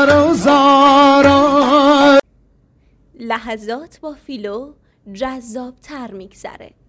و زارا. لحظات با فیلو جذاب تر میگذره.